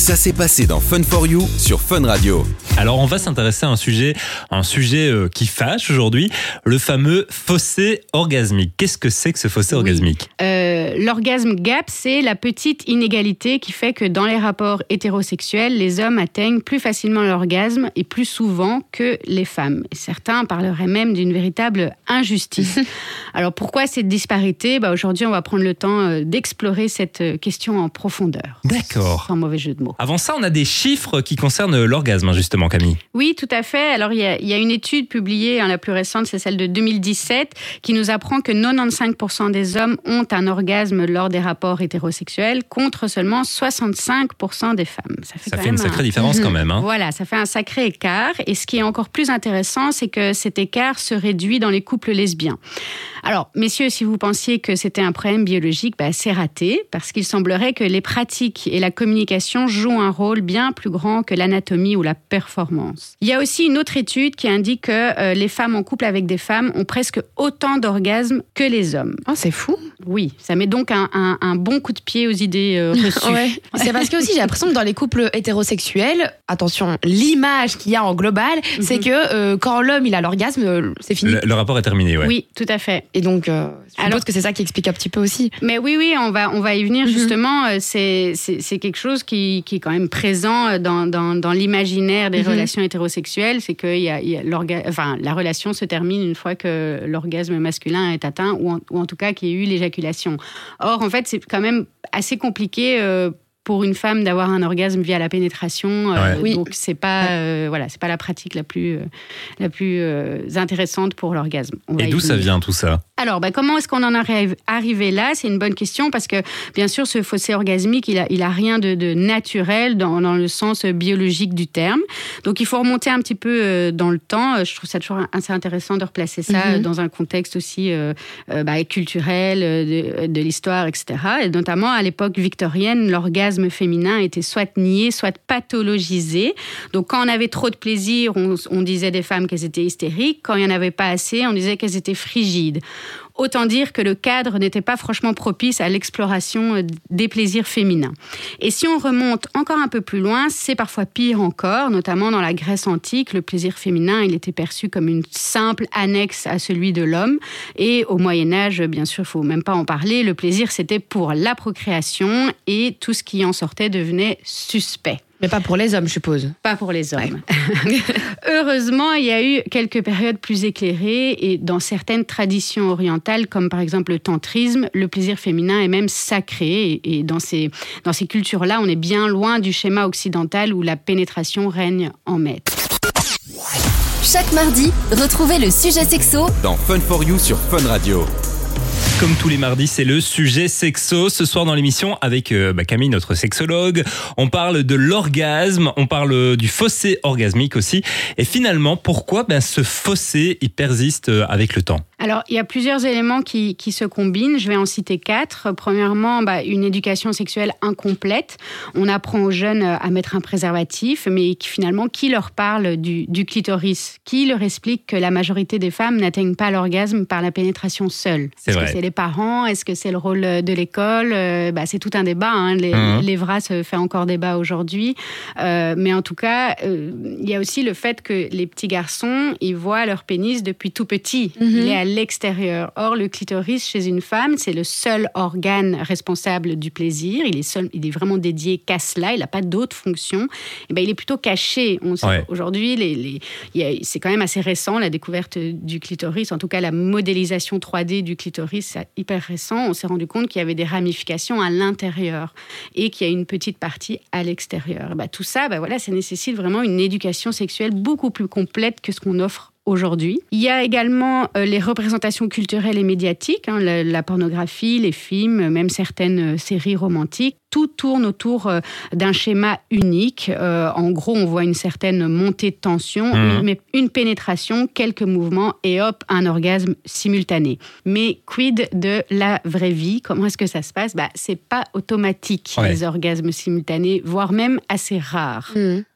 Ça s'est passé dans Fun for You sur Fun Radio. Alors on va s'intéresser à un sujet qui fâche aujourd'hui, le fameux fossé orgasmique. Qu'est-ce que c'est que ce fossé orgasmique ? L'orgasme gap, c'est la petite inégalité qui fait que dans les rapports hétérosexuels, les hommes atteignent plus facilement l'orgasme et plus souvent que les femmes. Et certains parleraient même d'une véritable injustice. Alors pourquoi cette disparité ? Aujourd'hui, on va prendre le temps d'explorer cette question en profondeur. D'accord. Sans mauvais jeu de mots. Avant ça, on a des chiffres qui concernent l'orgasme, justement, Camille. Oui, tout à fait. Alors, il y a une étude publiée, la plus récente, c'est celle de 2017, qui nous apprend que 95% des hommes ont un orgasme lors des rapports hétérosexuels, contre seulement 65% des femmes. Ça fait une sacrée différence quand même. Voilà, ça fait un sacré écart. Et ce qui est encore plus intéressant, c'est que cet écart se réduit dans les couples lesbiens. Alors, messieurs, si vous pensiez que c'était un problème biologique, c'est raté, parce qu'il semblerait que les pratiques et la communication jouent un rôle bien plus grand que l'anatomie ou la performance. Il y a aussi une autre étude qui indique que les femmes en couple avec des femmes ont presque autant d'orgasmes que les hommes. Oh, c'est fou. Oui, ça met donc un bon coup de pied aux idées reçues. Ouais. C'est parce que aussi j'ai l'impression que dans les couples hétérosexuels, attention, l'image qu'il y a en global, c'est que quand l'homme il a l'orgasme, c'est fini. Le rapport est terminé, ouais. Oui, tout à fait. Et donc, je suppose que c'est ça qui explique un petit peu aussi. Mais oui, on va y venir justement. C'est quelque chose qui est quand même présent dans l'imaginaire des relations hétérosexuelles, c'est que la relation se termine une fois que l'orgasme masculin est atteint, ou en tout cas qu'il y ait eu l'éjaculation. Or, en fait, c'est quand même assez compliqué pour une femme d'avoir un orgasme via la pénétration. Oui. Donc, c'est pas la pratique la plus intéressante pour l'orgasme. Et d'où ça vient tout ça ? Alors, comment est-ce qu'on en est arrivé là ? C'est une bonne question parce que, bien sûr, ce fossé orgasmique, il a rien de naturel dans le sens biologique du terme. Donc, il faut remonter un petit peu dans le temps. Je trouve ça toujours assez intéressant de replacer ça dans un contexte aussi culturel, de l'histoire, etc. Et notamment, à l'époque victorienne, l'orgasme féminin était soit nié, soit pathologisé. Donc, quand on avait trop de plaisir, on disait des femmes qu'elles étaient hystériques. Quand il n'y en avait pas assez, on disait qu'elles étaient frigides. Autant dire que le cadre n'était pas franchement propice à l'exploration des plaisirs féminins. Et si on remonte encore un peu plus loin, c'est parfois pire encore, notamment dans la Grèce antique. Le plaisir féminin, il était perçu comme une simple annexe à celui de l'homme. Et au Moyen-Âge, bien sûr, il ne faut même pas en parler, le plaisir, c'était pour la procréation et tout ce qui en sortait devenait suspect. Mais pas pour les hommes, je suppose. Pas pour les hommes. Ouais. Heureusement, il y a eu quelques périodes plus éclairées et dans certaines traditions orientales, comme par exemple le tantrisme, le plaisir féminin est même sacré. Et dans ces cultures-là, on est bien loin du schéma occidental où la pénétration règne en maître. Chaque mardi, retrouvez le sujet sexo dans Fun for You sur Fun Radio. Comme tous les mardis, c'est le sujet sexo. Ce soir dans l'émission, avec Camille, notre sexologue, on parle de l'orgasme, on parle du fossé orgasmique aussi. Et finalement, pourquoi ce fossé il persiste avec le temps ? Alors, il y a plusieurs éléments qui se combinent. Je vais en citer 4. Premièrement, une éducation sexuelle incomplète. On apprend aux jeunes à mettre un préservatif, mais finalement, qui leur parle du clitoris ? Qui leur explique que la majorité des femmes n'atteignent pas l'orgasme par la pénétration seule ? C'est vrai. Que c'est les parents ? Est-ce que c'est le rôle de l'école ? C'est tout un débat. L'EVRA se fait encore débat aujourd'hui. Mais en tout cas, il y a aussi le fait que les petits garçons, ils voient leur pénis depuis tout petit. Il est à l'extérieur. Or, le clitoris chez une femme, c'est le seul organe responsable du plaisir. Il est vraiment dédié qu'à cela. Il n'a pas d'autres fonctions. Il est plutôt caché. Aujourd'hui, c'est quand même assez récent, la découverte du clitoris. En tout cas, la modélisation 3D du clitoris, c'est hyper récent. On s'est rendu compte qu'il y avait des ramifications à l'intérieur et qu'il y a une petite partie à l'extérieur. Tout ça, ça nécessite vraiment une éducation sexuelle beaucoup plus complète que ce qu'on offre aujourd'hui. Il y a également les représentations culturelles et médiatiques, la pornographie, les films, même certaines séries romantiques. Tout tourne autour d'un schéma unique. En gros, on voit une certaine montée de tension, une pénétration, quelques mouvements et hop, un orgasme simultané. Mais quid de la vraie vie ? Comment est-ce que ça se passe ? C'est pas automatique, les orgasmes simultanés, voire même assez rares.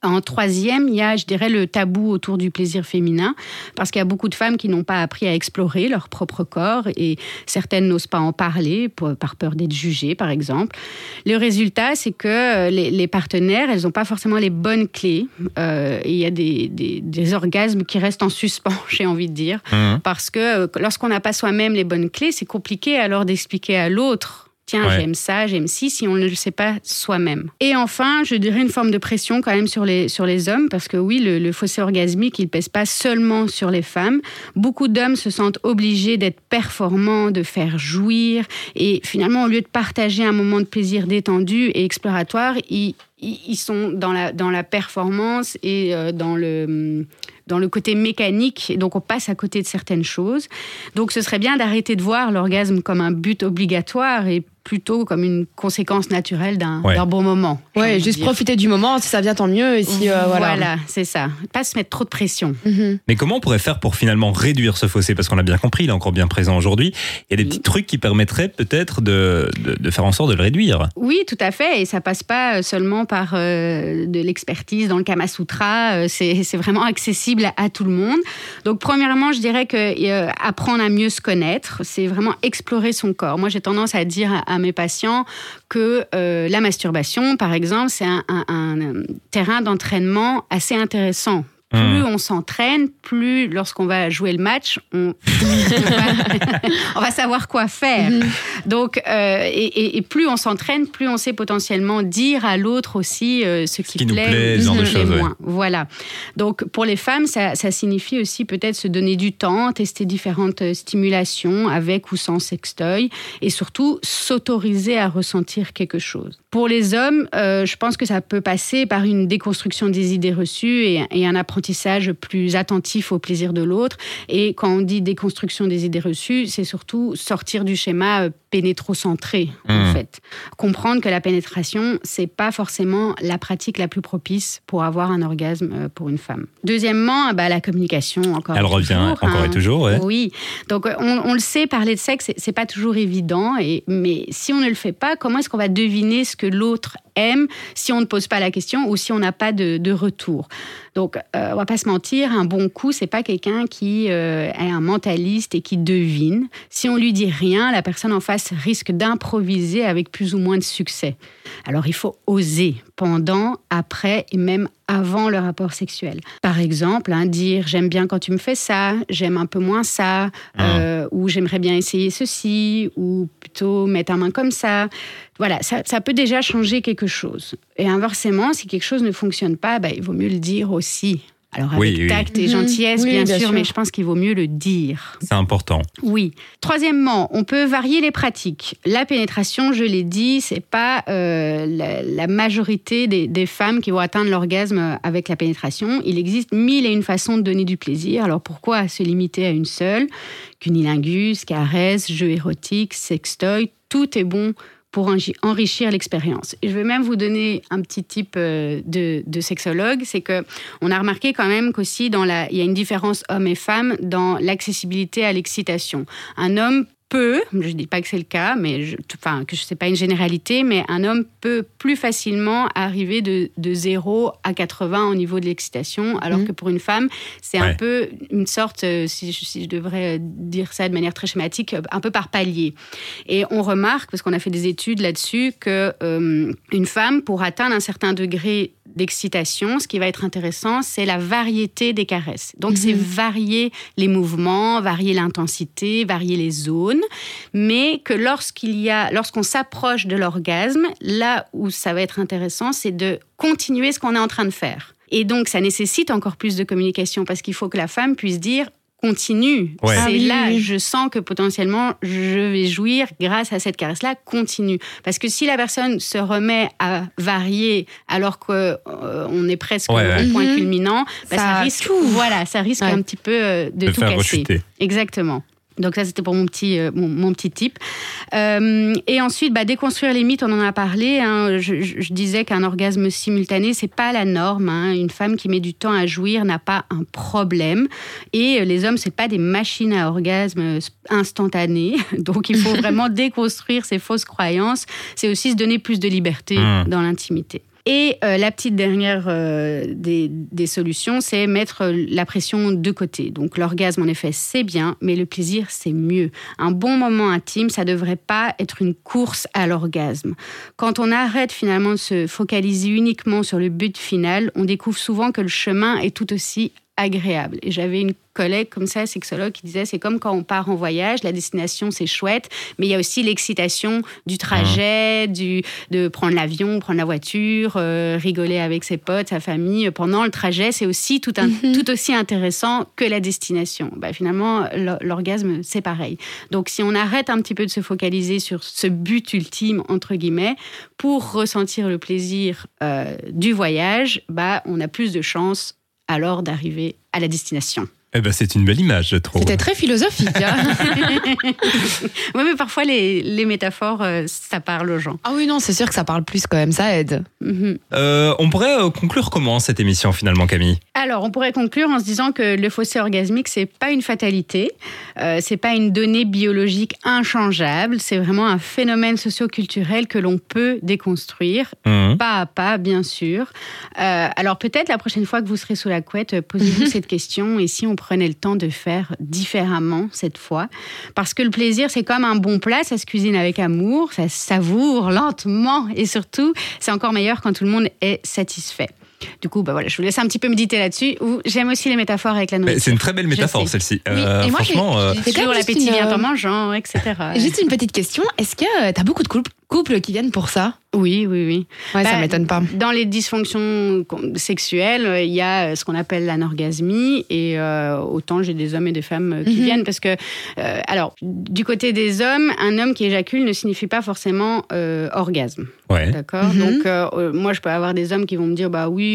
En troisième, il y a, je dirais, le tabou autour du plaisir féminin, parce qu'il y a beaucoup de femmes qui n'ont pas appris à explorer leur propre corps et certaines n'osent pas en parler par peur d'être jugées, par exemple. Le résultat, c'est que les partenaires, elles n'ont pas forcément les bonnes clés. Il y a des orgasmes qui restent en suspens, j'ai envie de dire, parce que lorsqu'on n'a pas soi-même les bonnes clés, c'est compliqué alors d'expliquer à l'autre. Tiens, j'aime ça, j'aime ci, si on ne le sait pas soi-même. Et enfin, je dirais une forme de pression quand même sur les hommes, parce que oui, le fossé orgasmique, il ne pèse pas seulement sur les femmes. Beaucoup d'hommes se sentent obligés d'être performants, de faire jouir, et finalement, au lieu de partager un moment de plaisir détendu et exploratoire, ils sont dans la performance et dans le côté mécanique, et donc on passe à côté de certaines choses. Donc ce serait bien d'arrêter de voir l'orgasme comme un but obligatoire et plutôt comme une conséquence naturelle d'un bon moment. Ouais, juste profiter du moment, si ça vient tant mieux. Et si, voilà, c'est ça. Pas se mettre trop de pression. Mais comment on pourrait faire pour finalement réduire ce fossé ? Parce qu'on a bien compris, il est encore bien présent aujourd'hui. Il y a des petits trucs qui permettraient peut-être de faire en sorte de le réduire. Oui, tout à fait. Et ça passe pas seulement par de l'expertise dans le Kama Sutra. C'est vraiment accessible à tout le monde. Donc, premièrement, je dirais que apprendre à mieux se connaître, c'est vraiment explorer son corps. Moi, j'ai tendance à dire à mes patients que la masturbation, par exemple, c'est un terrain d'entraînement assez intéressant. Plus on s'entraîne, plus lorsqu'on va jouer le match, on va savoir quoi faire. Donc, et plus on s'entraîne, plus on sait potentiellement dire à l'autre aussi ce qui nous plaît, ou ce genre de ce qui nous plaît choses, moins. Voilà. Donc, pour les femmes, ça signifie aussi peut-être se donner du temps, tester différentes stimulations avec ou sans sextoy, et surtout s'autoriser à ressentir quelque chose. Pour les hommes, je pense que ça peut passer par une déconstruction des idées reçues et un apprentissage plus attentif au plaisir de l'autre. Et quand on dit déconstruction des idées reçues, c'est surtout sortir du schéma pénétrocentré, en fait. Comprendre que la pénétration, c'est pas forcément la pratique la plus propice pour avoir un orgasme pour une femme. Deuxièmement, la communication, encore Elle revient encore et toujours, ouais. Oui. Donc, on le sait, parler de sexe, c'est pas toujours évident. Mais si on ne le fait pas, comment est-ce qu'on va deviner ce que l'autre aime si on ne pose pas la question ou si on n'a pas de retour? Donc, on va pas se mentir, un bon coup, c'est pas quelqu'un qui est un mentaliste et qui devine. Si on lui dit rien, la personne en face risque d'improviser avec plus ou moins de succès. Alors, il faut oser pendant, après et même avant le rapport sexuel. Par exemple, dire « j'aime bien quand tu me fais ça »,« j'aime un peu moins ça », ou « j'aimerais bien essayer ceci », ou plutôt « mets ta main comme ça ». Voilà, ça peut déjà changer quelque chose. Et inversement, si quelque chose ne fonctionne pas, il vaut mieux le dire aussi. Alors avec tact et gentillesse, bien sûr, mais je pense qu'il vaut mieux le dire. C'est important. Oui. Troisièmement, on peut varier les pratiques. La pénétration, je l'ai dit, c'est pas la majorité des femmes qui vont atteindre l'orgasme avec la pénétration. Il existe 1001 façons de donner du plaisir. Alors pourquoi se limiter à une seule ? Cunilingus, caresse, jeu érotique, sextoy, tout est bon pour enrichir l'expérience. Et je vais même vous donner un petit type de sexologue, c'est que on a remarqué quand même qu'aussi il y a une différence homme et femme dans l'accessibilité à l'excitation. Un homme peut, je ne dis pas que c'est le cas, mais que c'est pas une généralité, mais un homme peut plus facilement arriver de 0 à 80 au niveau de l'excitation, alors que pour une femme, c'est un peu une sorte, si je devrais dire ça de manière très schématique, un peu par palier. Et on remarque, parce qu'on a fait des études là-dessus, que une femme, pour atteindre un certain degré d'excitation, ce qui va être intéressant, c'est la variété des caresses. Donc, c'est varier les mouvements, varier l'intensité, varier les zones, mais que lorsqu'on s'approche de l'orgasme, là où ça va être intéressant, c'est de continuer ce qu'on est en train de faire. Et donc, ça nécessite encore plus de communication parce qu'il faut que la femme puisse dire continue. Ouais. C'est là, je sens que potentiellement, je vais jouir grâce à cette caresse-là, continue. Parce que si la personne se remet à varier alors qu'on est presque au point culminant, ça risque un petit peu de tout casser. Rechuter. Exactement. Donc ça, c'était pour mon petit tip. Et ensuite, déconstruire les mythes, on en a parlé. Je disais qu'un orgasme simultané, c'est pas la norme. Une femme qui met du temps à jouir n'a pas un problème. Et les hommes, c'est pas des machines à orgasme instantanées. Donc il faut vraiment déconstruire ces fausses croyances. C'est aussi se donner plus de liberté dans l'intimité. Et la petite dernière des solutions, c'est mettre la pression de côté. Donc l'orgasme, en effet, c'est bien, mais le plaisir, c'est mieux. Un bon moment intime, ça ne devrait pas être une course à l'orgasme. Quand on arrête finalement de se focaliser uniquement sur le but final, on découvre souvent que le chemin est tout aussi agréable. Et j'avais une collègue comme ça, sexologue, qui disait c'est comme quand on part en voyage, la destination c'est chouette, mais il y a aussi l'excitation du trajet, de prendre l'avion, prendre la voiture, rigoler avec ses potes, sa famille. Pendant le trajet, c'est aussi tout aussi intéressant que la destination. Finalement, l'orgasme, c'est pareil. Donc si on arrête un petit peu de se focaliser sur ce but ultime, entre guillemets, pour ressentir le plaisir du voyage, on a plus de chances alors d'arriver à la destination. C'est une belle image, je trouve. C'était très philosophique. Oui, mais parfois, les métaphores, ça parle aux gens. Ah oui, non, c'est sûr que ça parle plus quand même, ça aide. On pourrait conclure comment cette émission, finalement, Camille ? Alors, on pourrait conclure en se disant que le fossé orgasmique, c'est pas une fatalité, c'est pas une donnée biologique inchangeable, c'est vraiment un phénomène socio-culturel que l'on peut déconstruire, pas à pas, bien sûr. Alors, peut-être la prochaine fois que vous serez sous la couette, posez-vous cette question, et si on prenait le temps de faire différemment cette fois. Parce que le plaisir, c'est comme un bon plat, ça se cuisine avec amour, ça se savoure lentement et surtout, c'est encore meilleur quand tout le monde est satisfait. Du coup, je vous laisse un petit peu méditer là-dessus. J'aime aussi les métaphores avec la nourriture. C'est une très belle métaphore, celle-ci. Oui. Et moi, franchement, j'ai toujours l'appétit vient en mangeant, etc. Juste une petite question. Est-ce que t'as beaucoup de couples qui viennent pour ça ? Oui. Ouais, ça m'étonne pas. Dans les dysfonctions sexuelles, il y a ce qu'on appelle l'anorgasmie. Et autant j'ai des hommes et des femmes qui viennent. Parce que, alors, du côté des hommes, un homme qui éjacule ne signifie pas forcément orgasme. Ouais. D'accord. Donc, moi, je peux avoir des hommes qui vont me dire, oui,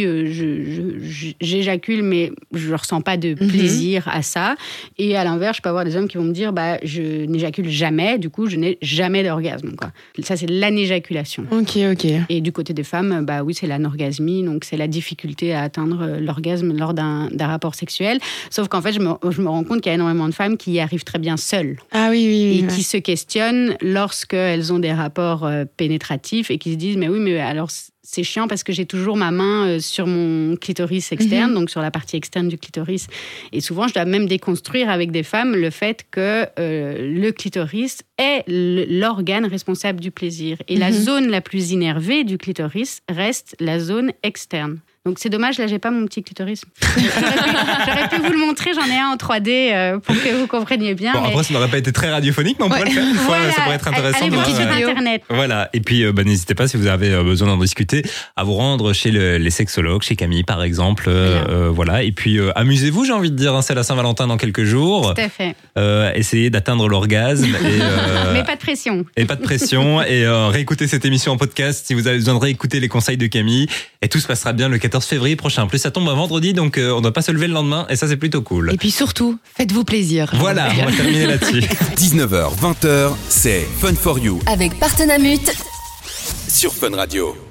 j'éjacule, mais je ne ressens pas de plaisir à ça. Et à l'inverse, je peux avoir des hommes qui vont me dire, je n'éjacule jamais, du coup, je n'ai jamais d'orgasme, quoi. Ça, c'est l'anéjaculation. Ok. Et du côté des femmes, oui, c'est l'anorgasmie, donc c'est la difficulté à atteindre l'orgasme lors d'un rapport sexuel. Sauf qu'en fait, je me rends compte qu'il y a énormément de femmes qui y arrivent très bien seules. Ah oui. Et qui se questionnent lorsqu'elles ont des rapports pénétratifs et qui se disent, mais alors c'est chiant parce que j'ai toujours ma main sur mon clitoris externe, donc sur la partie externe du clitoris. Et souvent, je dois même déconstruire avec des femmes le fait que le clitoris est l'organe responsable du plaisir. Et la zone la plus innervée du clitoris reste la zone externe. Donc c'est dommage, là j'ai pas mon petit clitoris. J'aurais pu vous le montrer, j'en ai un en 3D pour que vous compreniez bien. Après ça n'aurait pas été très radiophonique, mais on pourrait le faire une fois, ça pourrait être intéressant. Allez voir sur Internet. Voilà, et puis n'hésitez pas si vous avez besoin d'en discuter à vous rendre chez les sexologues, chez Camille par exemple. Voilà, et puis amusez-vous, j'ai envie de dire, c'est la Saint-Valentin dans quelques jours. Tout à fait. Essayez d'atteindre l'orgasme. Mais pas de pression. Et pas de pression, et réécoutez cette émission en podcast si vous avez besoin de réécouter les conseils de Camille, et tout se passera bien le 14 février prochain. En plus, ça tombe un vendredi, donc on ne doit pas se lever le lendemain, et ça, c'est plutôt cool. Et puis surtout, faites-vous plaisir. Voilà, on va terminer là-dessus. 19h, 20h, c'est Fun for You avec Partenamut sur Fun Radio.